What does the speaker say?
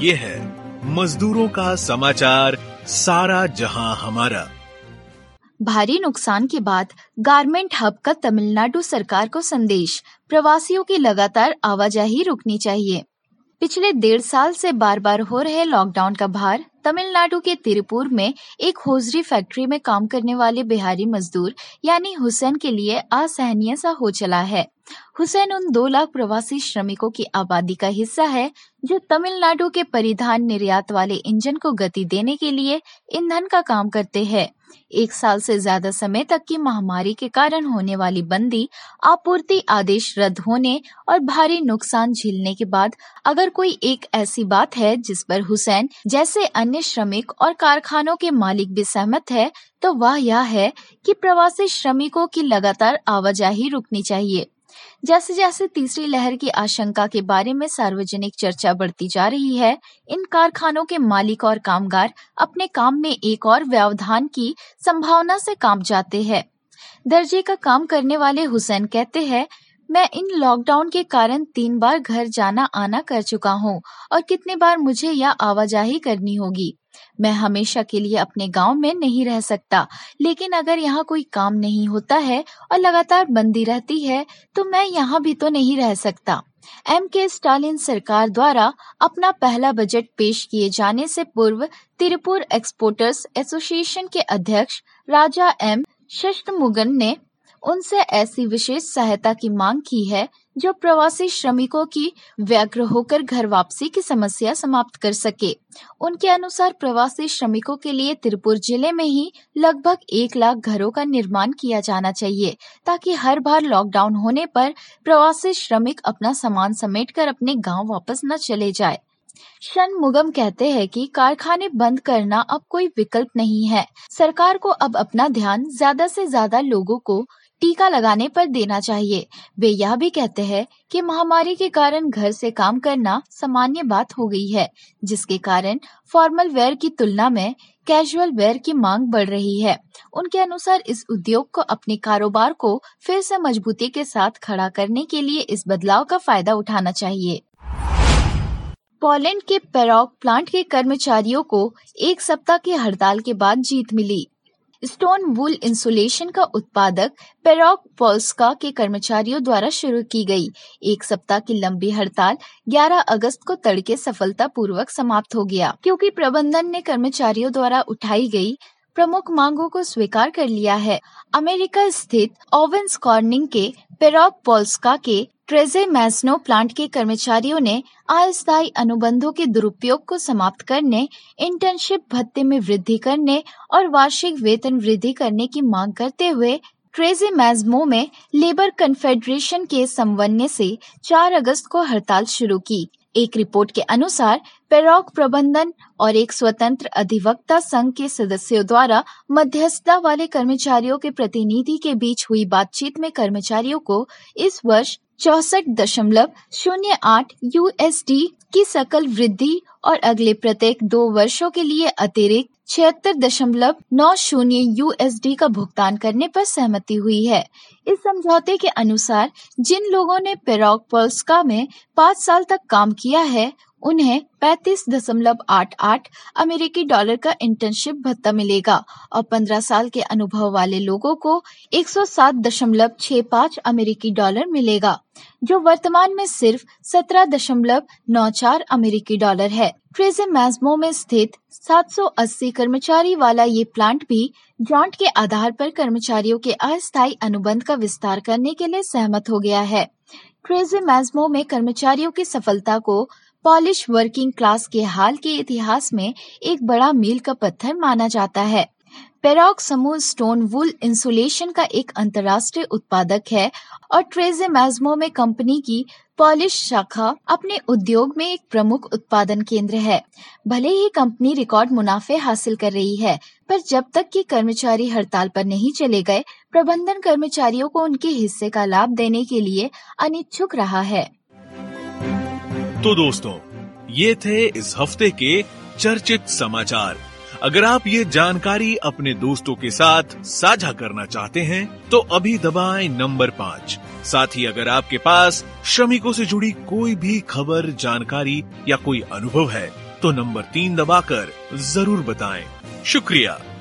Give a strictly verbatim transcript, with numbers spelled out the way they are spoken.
ये है मजदूरों का समाचार, सारा जहां हमारा। भारी नुकसान के बाद गारमेंट हब का तमिलनाडु सरकार को संदेश, प्रवासियों की लगातार आवाजाही रुकनी चाहिए। पिछले डेढ़ साल से बार बार हो रहे लॉकडाउन का भार तमिलनाडु के तिरुपुर में एक होजरी फैक्ट्री में काम करने वाले बिहारी मजदूर यानी हुसैन के लिए असहनीय सा हो चला है। हुसैन उन दो लाख प्रवासी श्रमिकों की आबादी का हिस्सा है जो तमिलनाडु के परिधान निर्यात वाले इंजन को गति देने के लिए ईंधन का काम करते हैं। एक साल से ज्यादा समय तक की महामारी के कारण होने वाली बंदी, आपूर्ति आदेश रद्द होने और भारी नुकसान झेलने के बाद अगर कोई एक ऐसी बात है जिस पर हुसैन जैसे अन्य श्रमिक और कारखानों के मालिक भी सहमत है तो वह यह है कि प्रवासी श्रमिकों की लगातार आवाजाही रुकनी चाहिए। जैसे जैसे तीसरी लहर की आशंका के बारे में सार्वजनिक चर्चा बढ़ती जा रही है, इन कारखानों के मालिक और कामगार अपने काम में एक और व्यवधान की संभावना से कांप जाते हैं। दर्जे का काम करने वाले हुसैन कहते हैं, मैं इन लॉकडाउन के कारण तीन बार घर जाना आना कर चुका हूँ और कितनी बार मुझे यह आवाजाही करनी होगी। मैं हमेशा के लिए अपने गांव में नहीं रह सकता, लेकिन अगर यहाँ कोई काम नहीं होता है और लगातार बंदी रहती है तो मैं यहाँ भी तो नहीं रह सकता। एम के स्टालिन सरकार द्वारा अपना पहला बजट पेश किए जाने से पूर्व तिरुपुर एक्सपोर्टर्स एसोसिएशन के अध्यक्ष राजा एम शष्टमुगन ने उनसे ऐसी विशेष सहायता की मांग की है जो प्रवासी श्रमिकों की व्यग्र होकर घर वापसी की समस्या समाप्त कर सके। उनके अनुसार प्रवासी श्रमिकों के लिए तिरुपुर जिले में ही लगभग एक लाख घरों का निर्माण किया जाना चाहिए ताकि हर बार लॉकडाउन होने पर प्रवासी श्रमिक अपना सामान समेटकर अपने गांव वापस न चले जाए। शनमुगम कहते हैं कि कारखाने बंद करना अब कोई विकल्प नहीं है। सरकार को अब अपना ध्यान ज्यादा से ज्यादा लोगों को टीका लगाने पर देना चाहिए। वे यह भी कहते हैं कि महामारी के कारण घर से काम करना सामान्य बात हो गई है, जिसके कारण फॉर्मल वेयर की तुलना में कैजुअल वेयर की मांग बढ़ रही है। उनके अनुसार इस उद्योग को अपने कारोबार को फिर से मजबूती के साथ खड़ा करने के लिए इस बदलाव का फायदा उठाना चाहिए। पोलैंड के पेरॉक प्लांट के कर्मचारियों को एक सप्ताह की हड़ताल के बाद जीत मिली। स्टोन वूल इंसुलेशन का उत्पादक पेरॉक पोल्स्का के कर्मचारियों द्वारा शुरू की गई एक सप्ताह की लंबी हड़ताल ग्यारह अगस्त को तड़के सफलतापूर्वक समाप्त हो गया, क्योंकि प्रबंधन ने कर्मचारियों द्वारा उठाई गई प्रमुख मांगों को स्वीकार कर लिया है। अमेरिका स्थित ओवेंस कॉर्निंग के पेरॉक पोल्स्का के ट्रेजे मैस्नो प्लांट के कर्मचारियों ने अस्थायी अनुबंधों के दुरुपयोग को समाप्त करने, इंटर्नशिप भत्ते में वृद्धि करने और वार्षिक वेतन वृद्धि करने की मांग करते हुए ट्रेजे मैस्नो में लेबर कन्फेडरेशन के समन्वय से चार अगस्त को हड़ताल शुरू की। एक रिपोर्ट के अनुसार पेरॉक प्रबंधन और एक स्वतंत्र अधिवक्ता संघ के सदस्यों द्वारा मध्यस्थता वाले कर्मचारियों के प्रतिनिधि के बीच हुई बातचीत में कर्मचारियों को इस वर्ष चौसठ दशमलव शून्य आठ यूएसडी की सकल वृद्धि और अगले प्रत्येक दो वर्षों के लिए अतिरिक्त छिहत्तर दशमलव नौ शून्य यूएसडी का भुगतान करने पर सहमति हुई है। इस समझौते के अनुसार जिन लोगों ने पेरॉक पोल्स्का में पाँच साल तक काम किया है उन्हें पैंतीस दशमलव आठ आठ अमेरिकी डॉलर का इंटर्नशिप भत्ता मिलेगा और पंद्रह साल के अनुभव वाले लोगों को एक सौ सात दशमलव छह पाँच अमेरिकी डॉलर मिलेगा, जो वर्तमान में सिर्फ सत्रह दशमलव नौ चार अमेरिकी डॉलर है। ट्रेजे मैस्नो में स्थित सात सौ अस्सी कर्मचारी वाला ये प्लांट भी जॉन्ट के आधार पर कर्मचारियों के अस्थायी अनुबंध का विस्तार करने के लिए सहमत हो गया है। ट्रेजे मैस्नो में कर्मचारियों की सफलता को पॉलिश वर्किंग क्लास के हाल के इतिहास में एक बड़ा मील का पत्थर माना जाता है। पेरॉक समूह स्टोन वूल इंसुलेशन का एक अंतर्राष्ट्रीय उत्पादक है और ट्रेजे मैस्नो में कंपनी की पॉलिश शाखा अपने उद्योग में एक प्रमुख उत्पादन केंद्र है। भले ही कंपनी रिकॉर्ड मुनाफे हासिल कर रही है, पर जब तक कि कर्मचारी हड़ताल पर नहीं चले गए, प्रबंधन कर्मचारियों को उनके हिस्से का लाभ देने के लिए अनिच्छुक रहा है। तो दोस्तों, ये थे इस हफ्ते के चर्चित समाचार। अगर आप ये जानकारी अपने दोस्तों के साथ साझा करना चाहते हैं तो अभी दबाएं नंबर पाँच। साथ ही अगर आपके पास श्रमिकों से जुड़ी कोई भी खबर, जानकारी या कोई अनुभव है तो नंबर तीन दबाकर जरूर बताएं। शुक्रिया।